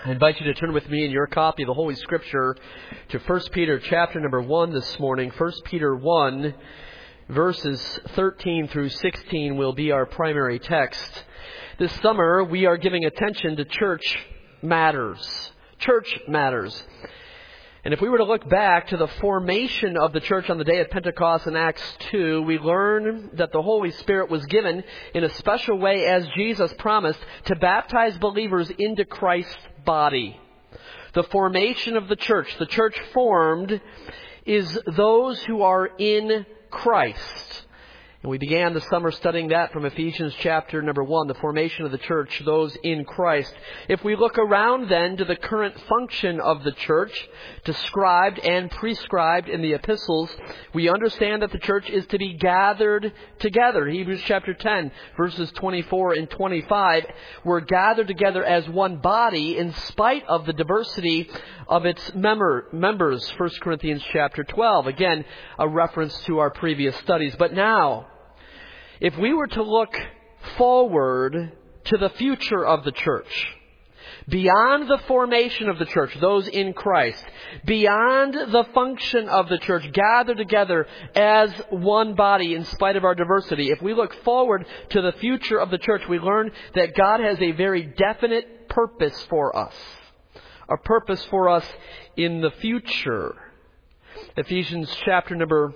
I invite you to turn with me in your copy of the Holy Scripture to 1 Peter chapter number 1 this morning. 1 Peter 1, verses 13 through 16 will be our primary text. This summer, we are giving attention to church matters. Church matters. And if we were to look back to the formation of the church on the day of Pentecost in Acts 2, we learn that the Holy Spirit was given in a special way, as Jesus promised, to baptize believers into Christ's body. The formation of the church formed, is those who are in Christ. And we began the summer studying that from Ephesians chapter number 1, the formation of the church, those in Christ. If we look around then to the current function of the church, described and prescribed in the epistles, we understand that the church is to be gathered together. Hebrews chapter 10, verses 24 and 25, we're gathered together as one body in spite of the diversity of its members. 1 Corinthians chapter 12, again, a reference to our previous studies. But now, if we were to look forward to the future of the church, beyond the formation of the church, those in Christ, beyond the function of the church, gathered together as one body in spite of our diversity, if we look forward to the future of the church, we learn that God has a very definite purpose for us. A purpose for us in the future. Ephesians chapter number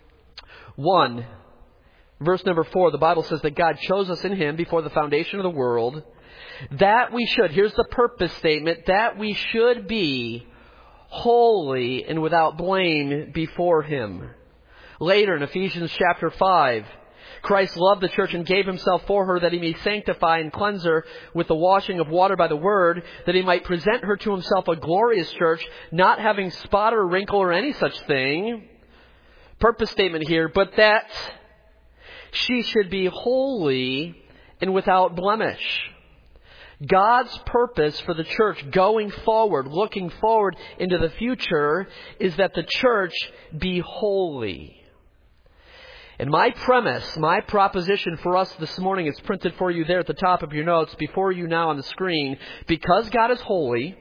1, verse number 4, the Bible says that God chose us in Him before the foundation of the world, that we should, here's the purpose statement, that we should be holy and without blame before Him. Later in Ephesians chapter 5, Christ loved the church and gave Himself for her that He may sanctify and cleanse her with the washing of water by the Word, that He might present her to Himself a glorious church, not having spot or wrinkle or any such thing. Purpose statement here, but that she should be holy and without blemish. God's purpose for the church going forward, looking forward into the future, is that the church be holy. And my premise, my proposition for us this morning is printed for you there at the top of your notes, before you now on the screen. Because God is holy,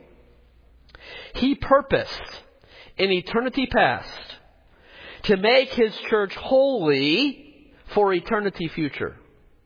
He purposed in eternity past to make His church holy for eternity future.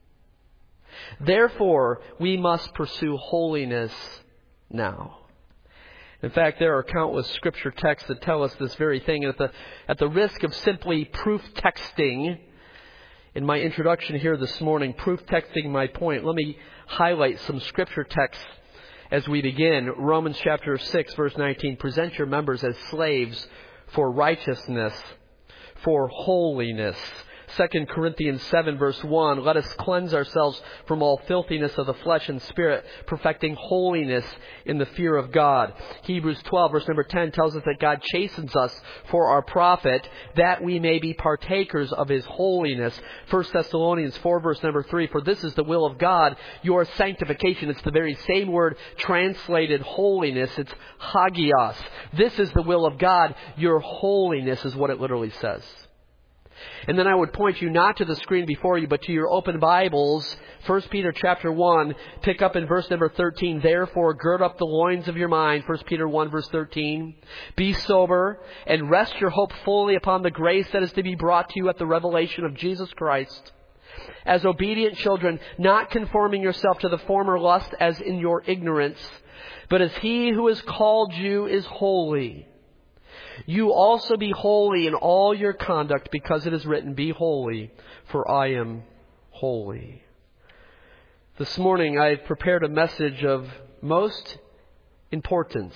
Therefore, we must pursue holiness now. In fact, there are countless scripture texts that tell us this very thing. And at the risk of simply proof texting in my introduction here this morning, proof texting my point, let me highlight some scripture texts as we begin. Romans chapter 6, verse 19, present your members as slaves for righteousness, for holiness. 2 Corinthians 7 verse 1, let us cleanse ourselves from all filthiness of the flesh and spirit, perfecting holiness in the fear of God. Hebrews 12 verse number 10 tells us that God chastens us for our profit, that we may be partakers of His holiness. 1 Thessalonians 4 verse number 3, for this is the will of God, your sanctification. It's the very same word translated holiness. It's hagios. This is the will of God, your holiness is what it literally says. And then I would point you not to the screen before you, but to your open Bibles. 1 Peter chapter 1, pick up in verse number 13. Therefore, gird up the loins of your mind. 1 Peter 1 verse 13. Be sober and rest your hope fully upon the grace that is to be brought to you at the revelation of Jesus Christ. As obedient children, not conforming yourself to the former lust as in your ignorance, but as He who has called you is holy. You also be holy in all your conduct, because it is written, be holy, for I am holy. This morning I've prepared a message of most importance,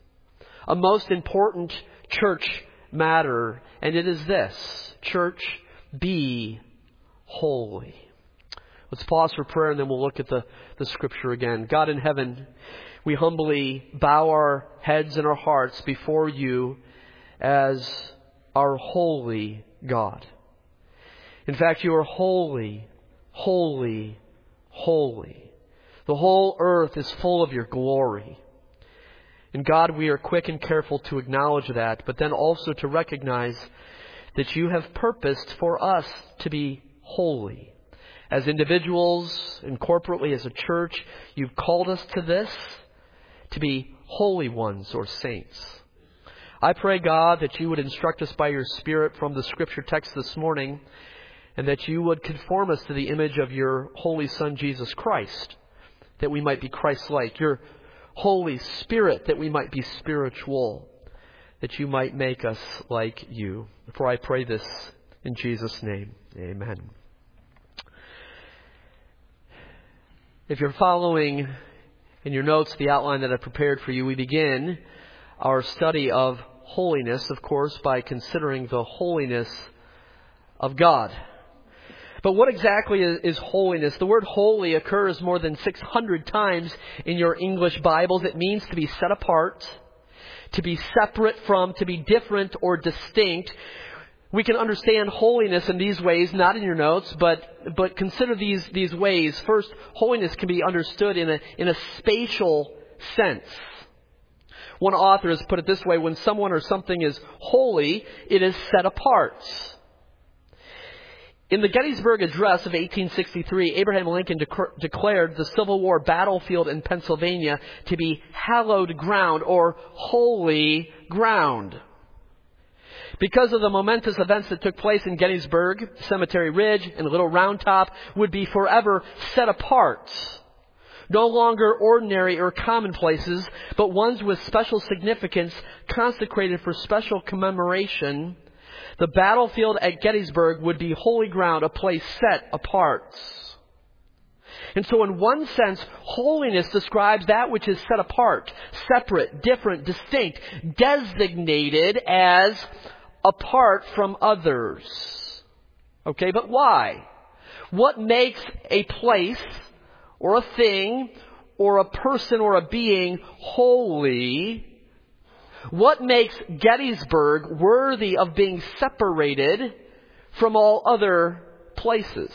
a most important church matter, and it is this: church, be holy. Let's pause for prayer and then we'll look at the scripture again. God in heaven, we humbly bow our heads and our hearts before You as our holy God. In fact, You are holy, holy, holy. The whole earth is full of Your glory. And God, we are quick and careful to acknowledge that, but then also to recognize that You have purposed for us to be holy. As individuals and corporately as a church, You've called us to this, to be holy ones or saints. I pray, God, that you would instruct us by your Spirit from the Scripture text this morning, and that you would conform us to the image of your Holy Son, Jesus Christ, that we might be Christ-like. Your Holy Spirit, that we might be spiritual, that you might make us like you. For I pray this in Jesus' name. Amen. If you're following in your notes the outline that I prepared for you, we begin our study of holiness, of course, by considering the holiness of God. But what exactly is holiness? The word holy occurs more than 600 times in your English Bibles. It means to be set apart, to be separate from, to be different or distinct. We can understand holiness in these ways, not in your notes, but consider these ways. First, holiness can be understood in a spatial sense. One author has put it this way: when someone or something is holy, it is set apart. In the Gettysburg Address of 1863, Abraham Lincoln declared the Civil War battlefield in Pennsylvania to be hallowed ground or holy ground. Because of the momentous events that took place in Gettysburg, Cemetery Ridge and Little Round Top would be forever set apart. No longer ordinary or commonplaces, but ones with special significance consecrated for special commemoration. The battlefield at Gettysburg would be holy ground, a place set apart. And so in one sense, holiness describes that which is set apart, separate, different, distinct, designated as apart from others. Okay, but why? What makes a place or a thing or a person or a being holy? What makes Gettysburg worthy of being separated from all other places?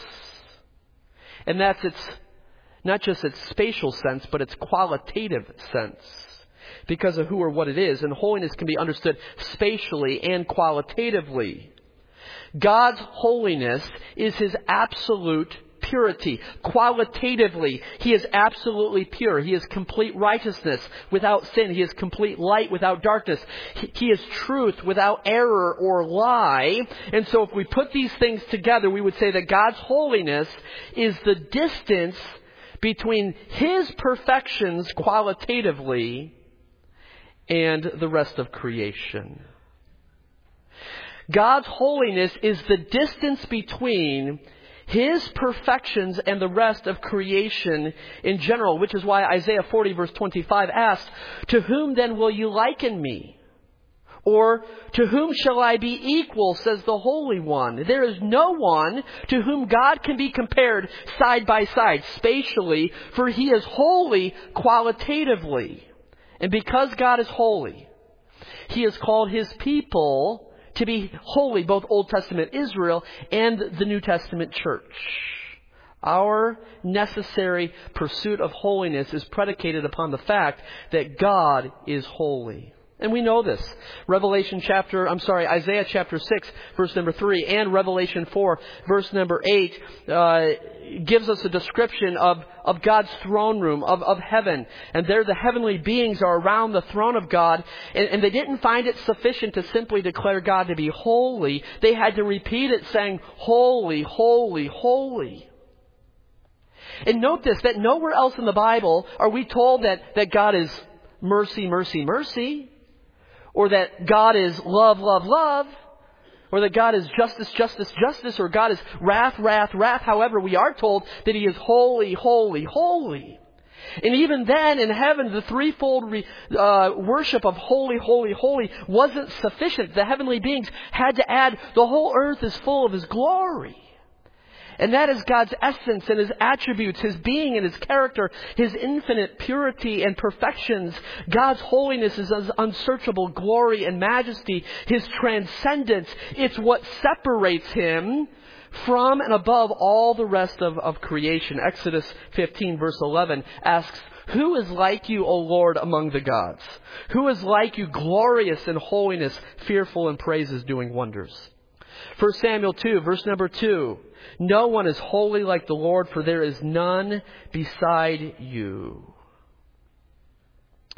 And that's not just its spatial sense, but its qualitative sense, because of who or what it is. And holiness can be understood spatially and qualitatively. God's holiness is His absolute purity. Qualitatively, He is absolutely pure. He is complete righteousness without sin. He is complete light without darkness. He is truth without error or lie. And so if we put these things together, we would say that God's holiness is the distance between His perfections qualitatively and the rest of creation. God's holiness is the distance between His perfections and the rest of creation in general, which is why Isaiah 40 verse 25 asks, "To whom then will you liken me? Or to whom shall I be equal, says the Holy One." There is no one to whom God can be compared side by side, spatially, for He is holy qualitatively. And because God is holy, He has called His people to be holy, both Old Testament Israel and the New Testament church. Our necessary pursuit of holiness is predicated upon the fact that God is holy. And we know this. Isaiah chapter 6, verse number 3, and Revelation 4, verse number 8, gives us a description of God's throne room, of heaven. And there the heavenly beings are around the throne of God. And they didn't find it sufficient to simply declare God to be holy. They had to repeat it saying, "Holy, holy, holy." And note this, that nowhere else in the Bible are we told that God is mercy, mercy, mercy. Or that God is love, love, love. Or that God is justice, justice, justice. Or God is wrath, wrath, wrath. However, we are told that He is holy, holy, holy. And even then, in heaven, the threefold worship of holy, holy, holy wasn't sufficient. The heavenly beings had to add, the whole earth is full of His glory. And that is God's essence and His attributes, His being and His character, His infinite purity and perfections. God's holiness is His unsearchable glory and majesty, His transcendence. It's what separates Him from and above all the rest of creation. Exodus 15 verse 11 asks, "Who is like you, O Lord, among the gods? Who is like you, glorious in holiness, fearful in praises, doing wonders?" 1 Samuel 2 verse number 2. "No one is holy like the Lord, for there is none beside you."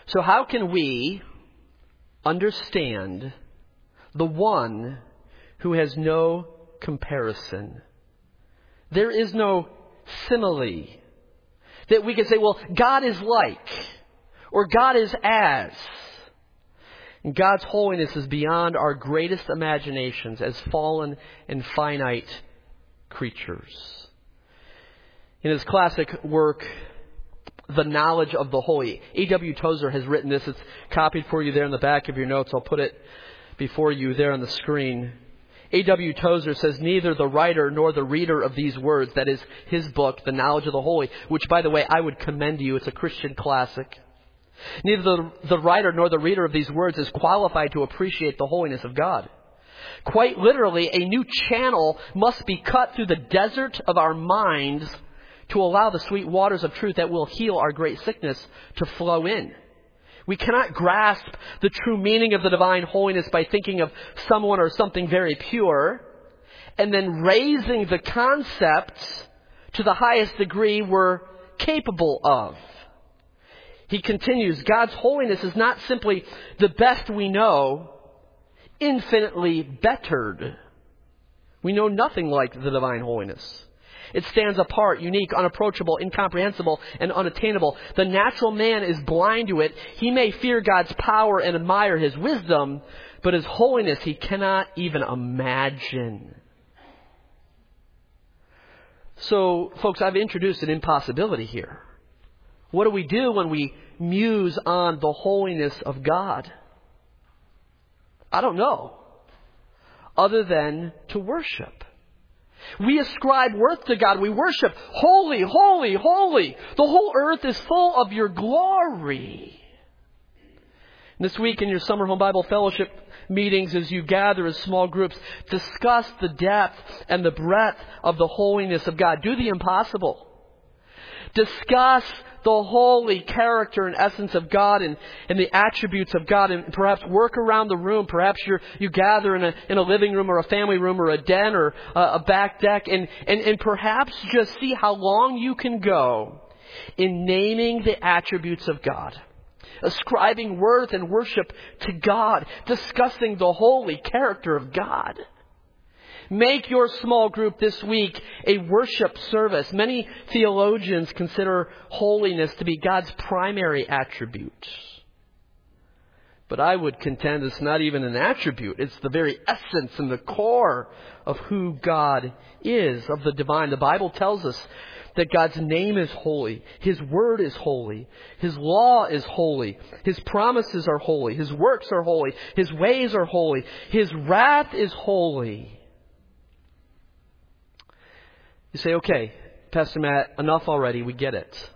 So how can we understand the one who has no comparison? There is no simile that we can say, well, God is like, or God is as. And God's holiness is beyond our greatest imaginations as fallen and finite creatures. In his classic work, The Knowledge of the Holy, A.W. Tozer has written this. It's copied for you there in the back of your notes. I'll put it before you there on the screen. A.W. Tozer says, neither the writer nor the reader of these words, that is his book, The Knowledge of the Holy, which, by the way, I would commend to you. It's a Christian classic. Neither the writer nor the reader of these words is qualified to appreciate the holiness of God. Quite literally, a new channel must be cut through the desert of our minds to allow the sweet waters of truth that will heal our great sickness to flow in. We cannot grasp the true meaning of the divine holiness by thinking of someone or something very pure and then raising the concepts to the highest degree we're capable of. He continues, God's holiness is not simply the best we know, infinitely bettered. We know nothing like the divine holiness. It stands apart, unique, unapproachable, incomprehensible, and unattainable. The natural man is blind to it. He may fear God's power and admire His wisdom, but His holiness he cannot even imagine. So, folks, I've introduced an impossibility here. What do we do when we muse on the holiness of God? I don't know, other than to worship. We ascribe worth to God. We worship, holy, holy, holy. The whole earth is full of your glory. And this week in your Summer Home Bible Fellowship meetings, as you gather as small groups, discuss the depth and the breadth of the holiness of God. Do the impossible. Discuss the holy character and essence of God and the attributes of God, and perhaps work around the room. Perhaps you gather in a living room or a family room or a den or a back deck, and perhaps just see how long you can go in naming the attributes of God, ascribing worth and worship to God, discussing the holy character of God. Make your small group this week a worship service. Many theologians consider holiness to be God's primary attribute. But I would contend it's not even an attribute. It's the very essence and the core of who God is, of the divine. The Bible tells us that God's name is holy. His word is holy. His law is holy. His promises are holy. His works are holy. His ways are holy. His wrath is holy. You say, okay, Pastor Matt, enough already. We get it.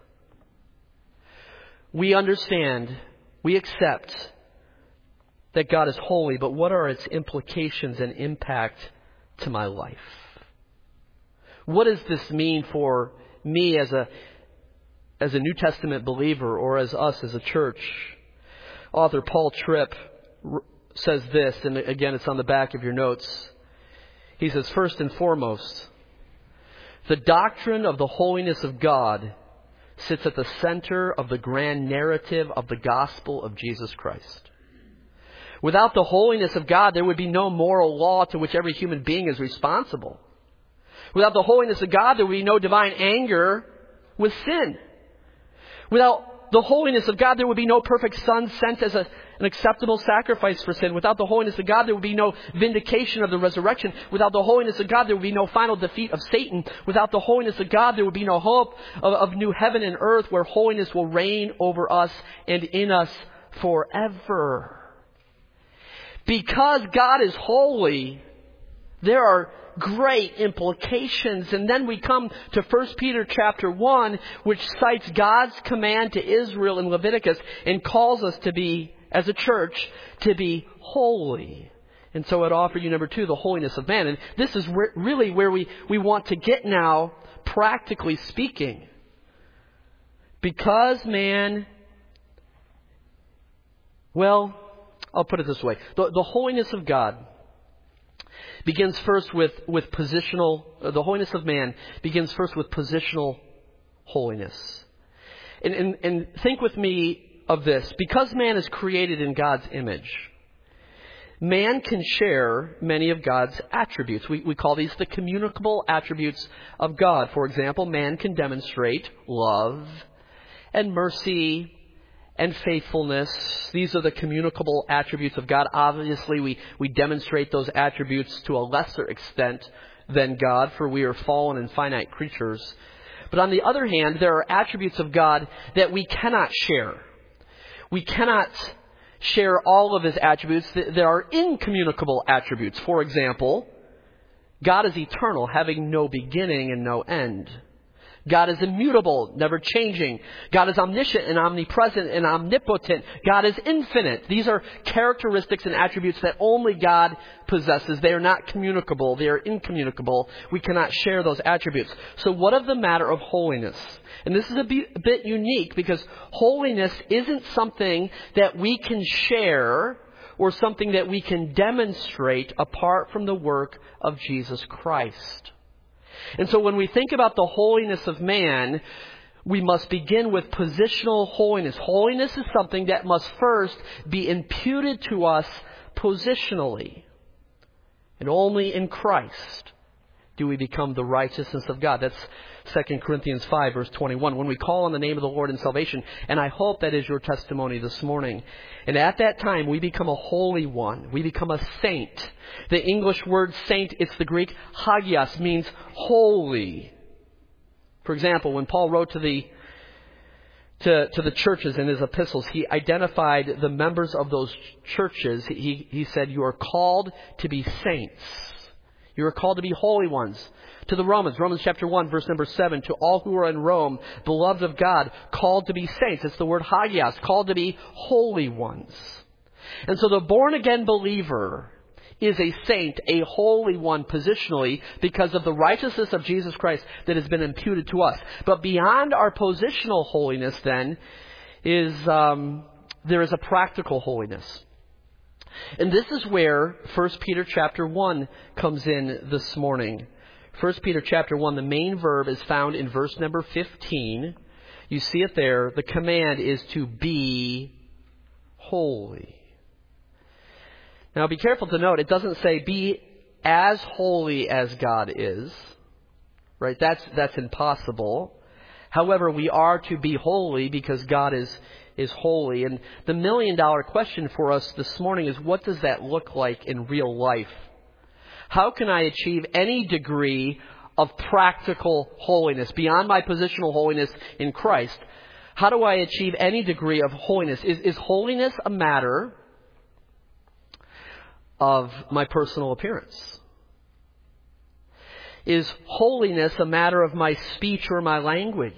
We understand, we accept that God is holy, but what are its implications and impact to my life? What does this mean for me as a New Testament believer, or as us as a church? Author Paul Tripp says this, and again, it's on the back of your notes. He says, first and foremost, the doctrine of the holiness of God sits at the center of the grand narrative of the gospel of Jesus Christ. Without the holiness of God, there would be no moral law to which every human being is responsible. Without the holiness of God, there would be no divine anger with sin. Without the holiness of God, there would be no perfect Son sent as an acceptable sacrifice for sin. Without the holiness of God, there would be no vindication of the resurrection. Without the holiness of God, there would be no final defeat of Satan. Without the holiness of God, there would be no hope of new heaven and earth where holiness will reign over us and in us forever. Because God is holy, there are great implications. And then we come to 1 Peter chapter 1, which cites God's command to Israel in Leviticus and calls us to be, as a church, to be holy. And so I'd offer you number 2, the holiness of man. And this is really where we want to get now, practically speaking. Because man, well, I'll put it this way. The holiness of God begins first with positional, the holiness of man begins first with positional holiness. And think with me of this. Because man is created in God's image, man can share many of God's attributes. We call these the communicable attributes of God. For example, man can demonstrate love and mercy and faithfulness. These are the communicable attributes of God. Obviously, we demonstrate those attributes to a lesser extent than God, for we are fallen and finite creatures. But on the other hand, there are attributes of God that we cannot share. We cannot share all of His attributes. There are incommunicable attributes. For example, God is eternal, having no beginning and no end. God is immutable, never changing. God is omniscient and omnipresent and omnipotent. God is infinite. These are characteristics and attributes that only God possesses. They are not communicable. They are incommunicable. We cannot share those attributes. So what of the matter of holiness? And this is a bit unique, because holiness isn't something that we can share or something that we can demonstrate apart from the work of Jesus Christ. And so when we think about the holiness of man, we must begin with positional holiness. Holiness is something that must first be imputed to us positionally. And only in Christ do we become the righteousness of God. That's 2 Corinthians 5, verse 21. When we call on the name of the Lord in salvation, and I hope that is your testimony this morning. And at that time, we become a holy one. We become a saint. The English word saint, it's the Greek hagios, means holy. For example, when Paul wrote to the churches in his epistles, he identified the members of those churches. He said, you are called to be saints. You are called to be holy ones. To the Romans chapter 1, verse number 7, to all who are in Rome, beloved of God, called to be saints. It's the word hagios, called to be holy ones. And so the born-again believer is a saint, a holy one positionally, because of the righteousness of Jesus Christ that has been imputed to us. But beyond our positional holiness then there is a practical holiness. And this is where 1 Peter chapter 1 comes in this morning. 1 Peter chapter 1, the main verb is found in verse number 15. You see it there. The command is to be holy. Now be careful to note, it doesn't say be as holy as God is. Right? That's impossible. However, we are to be holy because God is holy. And the million-dollar question for us this morning is, what does that look like in real life? How can I achieve any degree of practical holiness beyond my positional holiness in Christ? How do I achieve any degree of holiness? Is holiness a matter of my personal appearance? Is holiness a matter of my speech or my language?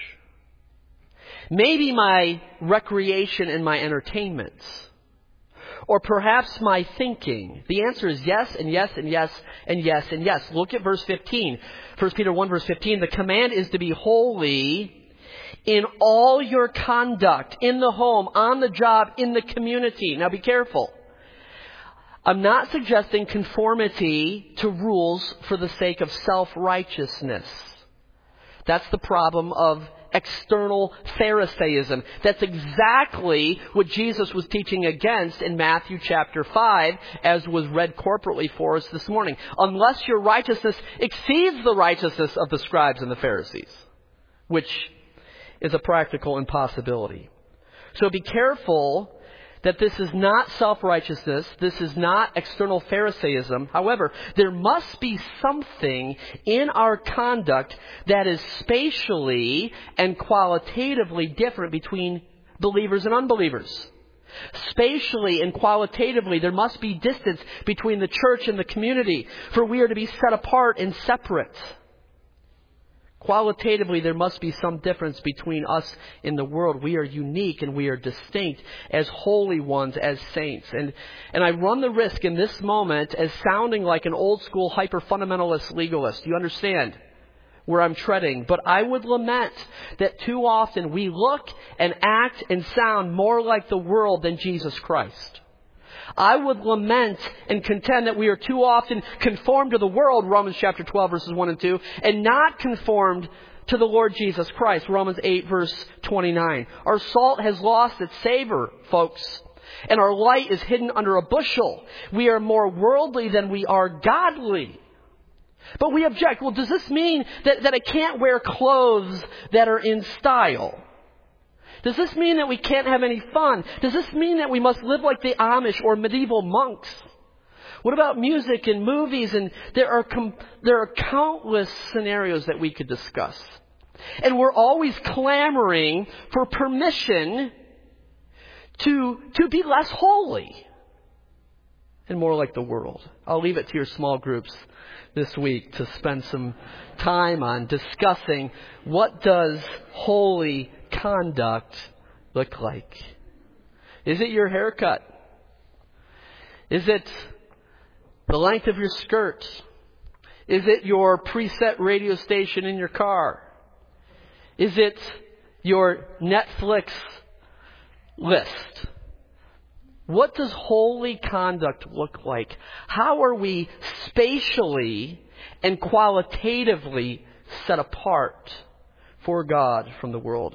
Maybe my recreation and my entertainment. Or perhaps my thinking. The answer is yes and yes and yes and yes and yes. Look at verse 15. 1 Peter 1 verse 15. The command is to be holy in all your conduct, in the home, on the job, in the community. Now be careful. I'm not suggesting conformity to rules for the sake of self-righteousness. That's the problem of external Pharisaism. That's exactly what Jesus was teaching against in Matthew chapter 5, as was read corporately for us this morning. Unless your righteousness exceeds the righteousness of the scribes and the Pharisees, which is a practical impossibility. So be careful that this is not self-righteousness. This is not external Pharisaism. However, there must be something in our conduct that is spatially and qualitatively different between believers and unbelievers. Spatially and qualitatively, there must be distance between the church and the community, for we are to be set apart and separate. Qualitatively, there must be some difference between us and the world. We are unique and we are distinct as holy ones, as saints. And I run the risk in this moment as sounding like an old school hyper-fundamentalist legalist. You understand where I'm treading? But I would lament that too often we look and act and sound more like the world than Jesus Christ. I would lament and contend that we are too often conformed to the world, Romans chapter 12, verses 1 and 2, and not conformed to the Lord Jesus Christ. Romans 8 verse 29. Our salt has lost its savor, folks. And our light is hidden under a bushel. We are more worldly than we are godly. But we object. Well, does this mean that I can't wear clothes that are in style? Does this mean that we can't have any fun? Does this mean that we must live like the Amish or medieval monks? What about music and movies? And there are countless scenarios that we could discuss. And we're always clamoring for permission to be less holy and more like the world. I'll leave it to your small groups this week to spend some time on discussing what does holy conduct look like. Is it your haircut? Is it the length of your skirt? Is it your preset radio station in your car? Is it your Netflix list? What does holy conduct look like? How are we spatially and qualitatively set apart for God from the world?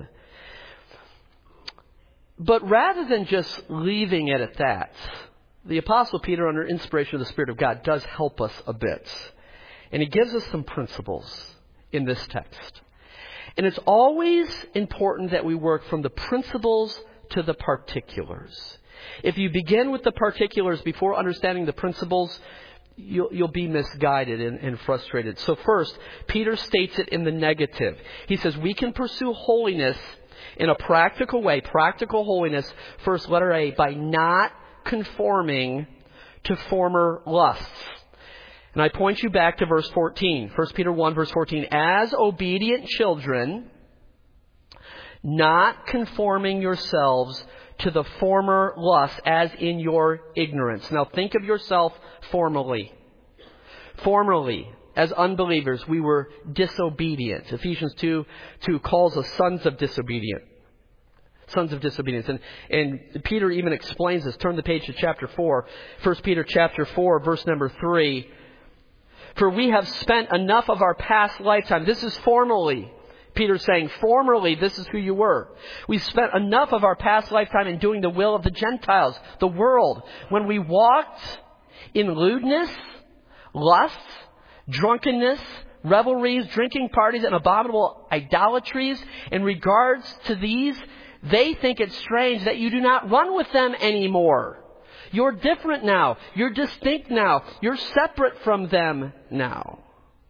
But rather than just leaving it at that, the Apostle Peter, under inspiration of the Spirit of God, does help us a bit. And he gives us some principles in this text. And it's always important that we work from the principles to the particulars. If you begin with the particulars before understanding the principles, you'll be misguided and frustrated. So first, Peter states it in the negative. He says we can pursue holiness in a practical way, practical holiness, first letter A, by not conforming to former lusts. And I point you back to verse 14. 1 Peter 1 verse 14. As obedient children, not conforming yourselves to the former lusts as in your ignorance. Now think of yourself formerly. Formerly, as unbelievers, we were disobedient. Ephesians 2 calls us sons of disobedience. Sons of disobedience. And Peter even explains this. Turn the page to chapter 4. 1 Peter chapter 4, verse number 3. For we have spent enough of our past lifetime. This is formerly. Peter's saying, formerly, this is who you were. We spent enough of our past lifetime in doing the will of the Gentiles, the world. When we walked in lewdness, lusts, drunkenness, revelries, drinking parties, and abominable idolatries. In regards to these, they think it strange that you do not run with them anymore. You're different now. You're distinct now. You're separate from them now.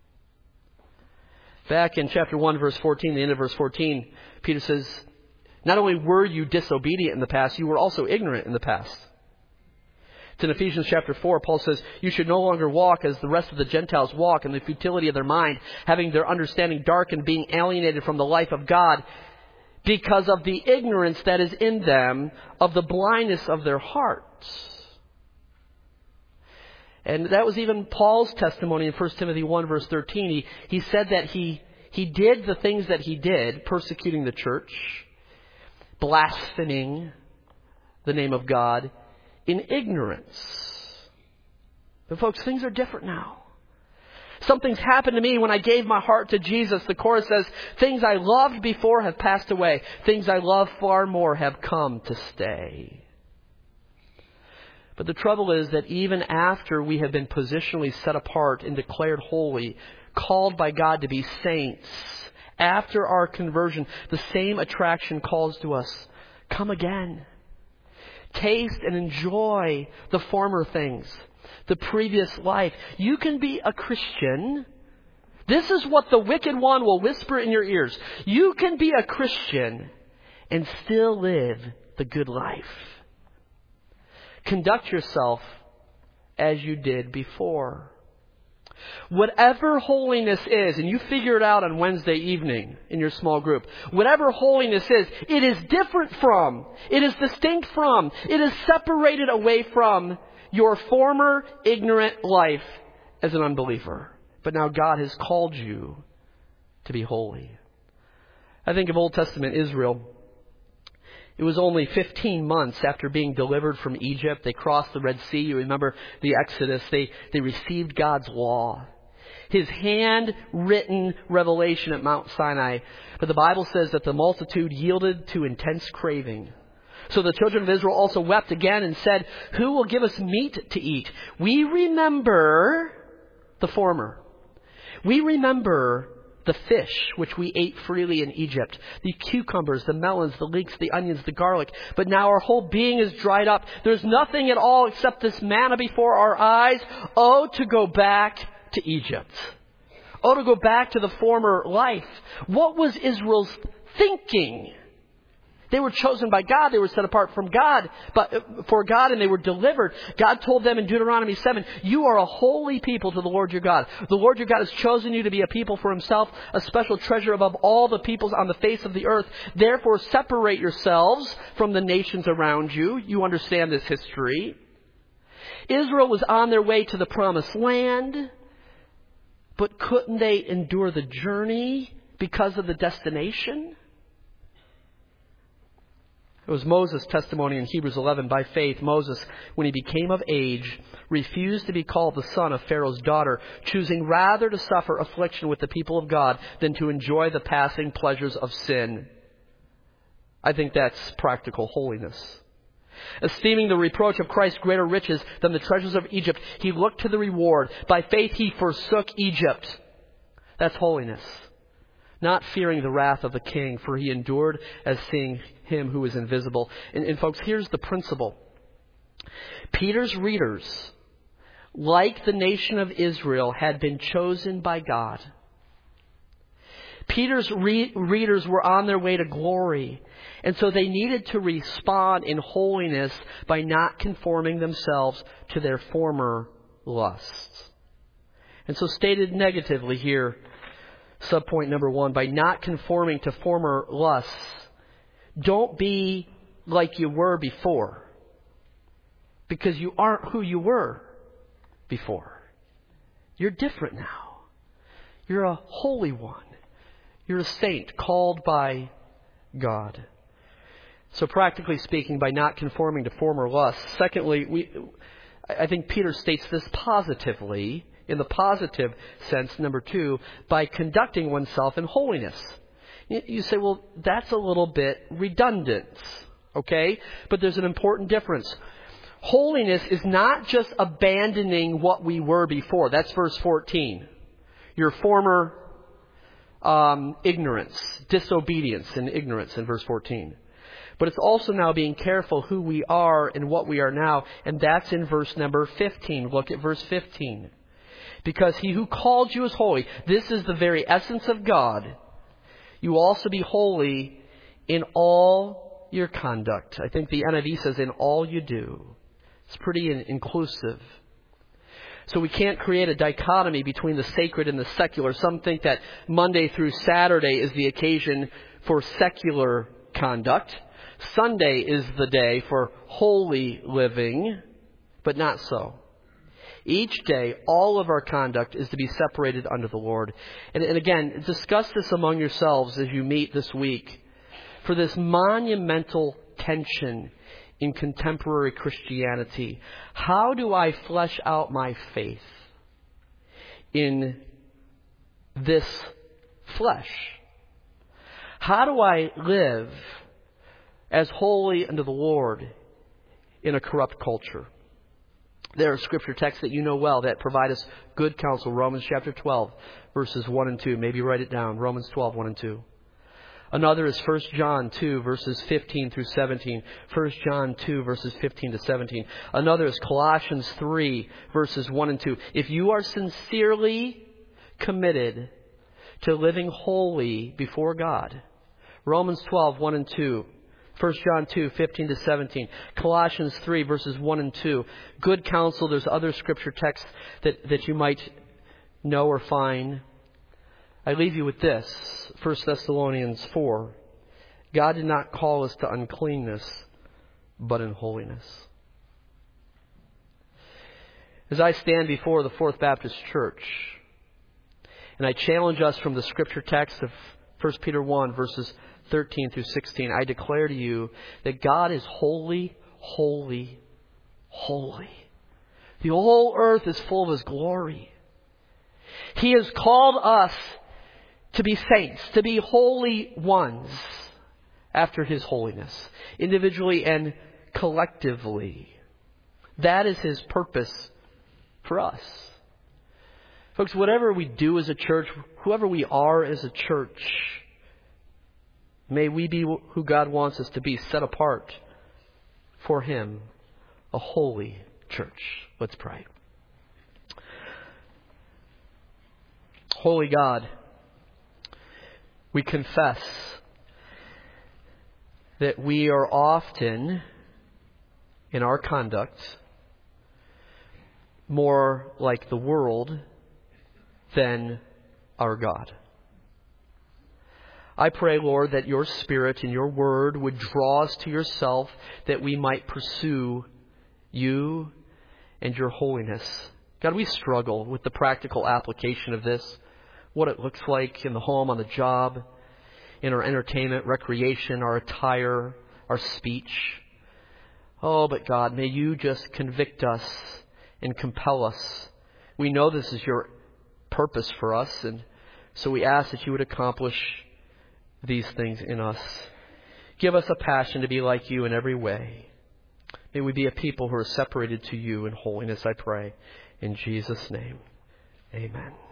Back in chapter 1, verse 14, the end of verse 14, Peter says, not only were you disobedient in the past, you were also ignorant in the past. It's in Ephesians chapter 4, Paul says, you should no longer walk as the rest of the Gentiles walk in the futility of their mind, having their understanding darkened, being alienated from the life of God because of the ignorance that is in them, of the blindness of their hearts. And that was even Paul's testimony in 1 Timothy 1 verse 13. He said that he did the things that he did, persecuting the church, blaspheming the name of God, in ignorance. But folks, things are different now. Something's happened to me when I gave my heart to Jesus. The chorus says, things I loved before have passed away. Things I love far more have come to stay. But the trouble is that even after we have been positionally set apart and declared holy, called by God to be saints, after our conversion, the same attraction calls to us, come again. Taste and enjoy the former things, the previous life. You can be a Christian. This is what the wicked one will whisper in your ears. You can be a Christian and still live the good life. Conduct yourself as you did before. Whatever holiness is, and you figure it out on Wednesday evening in your small group, whatever holiness is, it is different from, it is distinct from, it is separated away from your former ignorant life as an unbeliever. But now God has called you to be holy. I think of Old Testament Israel. It was only 15 months after being delivered from Egypt. They crossed the Red Sea. You remember the Exodus. They received God's law. His handwritten revelation at Mount Sinai. But the Bible says that the multitude yielded to intense craving. So the children of Israel also wept again and said, "Who will give us meat to eat? We remember the former. We remember the fish which we ate freely in Egypt, the cucumbers, the melons, the leeks, the onions, the garlic. But now our whole being is dried up. There's nothing at all except this manna before our eyes. Oh, to go back to Egypt. Oh, to go back to the former life." What was Israel's thinking? They were chosen by God. They were set apart from God, for God, and they were delivered. God told them in Deuteronomy 7, "You are a holy people to the Lord your God. The Lord your God has chosen you to be a people for himself, a special treasure above all the peoples on the face of the earth. Therefore, separate yourselves from the nations around you." You understand this history. Israel was on their way to the promised land, but couldn't they endure the journey because of the destination? It was Moses' testimony in Hebrews 11. By faith, Moses, when he became of age, refused to be called the son of Pharaoh's daughter, choosing rather to suffer affliction with the people of God than to enjoy the passing pleasures of sin. I think that's practical holiness. Esteeming the reproach of Christ greater riches than the treasures of Egypt, he looked to the reward. By faith, he forsook Egypt. That's holiness. Not fearing the wrath of the king, for he endured as seeing him who is invisible. And folks, here's the principle. Peter's readers, like the nation of Israel, had been chosen by God. Peter's readers were on their way to glory. And so they needed to respond in holiness by not conforming themselves to their former lusts. And so stated negatively here, subpoint number 1, by not conforming to former lusts, don't be like you were before. Because you aren't who you were before. You're different now. You're a holy one. You're a saint called by God. So practically speaking, by not conforming to former lusts. Secondly, I think Peter states this positively, in the positive sense, number 2, by conducting oneself in holiness. You say, well, that's a little bit redundant, okay? But there's an important difference. Holiness is not just abandoning what we were before. That's verse 14. Your former ignorance, disobedience and ignorance in verse 14. But it's also now being careful who we are and what we are now. And that's in verse number 15. Look at verse 15. Because he who called you is holy. This is the very essence of God. You also be holy in all your conduct. I think the NIV says in all you do. It's pretty inclusive. So we can't create a dichotomy between the sacred and the secular. Some think that Monday through Saturday is the occasion for secular conduct. Sunday is the day for holy living, but not so. Each day, all of our conduct is to be separated unto the Lord. And again, discuss this among yourselves as you meet this week. For this monumental tension in contemporary Christianity, how do I flesh out my faith in this flesh? How do I live as holy unto the Lord in a corrupt culture? There are scripture texts that you know well that provide us good counsel. Romans chapter 12, verses 1 and 2. Maybe write it down. Romans 12, 1 and 2. Another is 1 John 2, verses 15 through 17. 1 John 2, verses 15 to 17. Another is Colossians 3, verses 1 and 2. If you are sincerely committed to living holy before God, Romans 12, 1 and 2. 1 John 2, 15 to 17. Colossians 3, verses 1 and 2. Good counsel. There's other scripture texts that you might know or find. I leave you with this. 1 Thessalonians 4. God did not call us to uncleanness, but in holiness. As I stand before the Fourth Baptist Church, and I challenge us from the scripture text of 1 Peter 1, verses 13 through 16, I declare to you that God is holy, holy, holy. The whole earth is full of His glory. He has called us to be saints, to be holy ones after His holiness, individually and collectively. That is His purpose for us. Folks, whatever we do as a church, whoever we are as a church, may we be who God wants us to be, set apart for Him, a holy church. Let's pray. Holy God, we confess that we are often, in our conduct, more like the world than our God. I pray, Lord, that Your Spirit and Your Word would draw us to Yourself, that we might pursue You and Your holiness. God, we struggle with the practical application of this, what it looks like in the home, on the job, in our entertainment, recreation, our attire, our speech. Oh, but God, may You just convict us and compel us. We know this is Your purpose for us, and so we ask that You would accomplish these things in us. Give us a passion to be like You in every way. May we be a people who are separated to You in holiness, I pray. In Jesus' name, amen.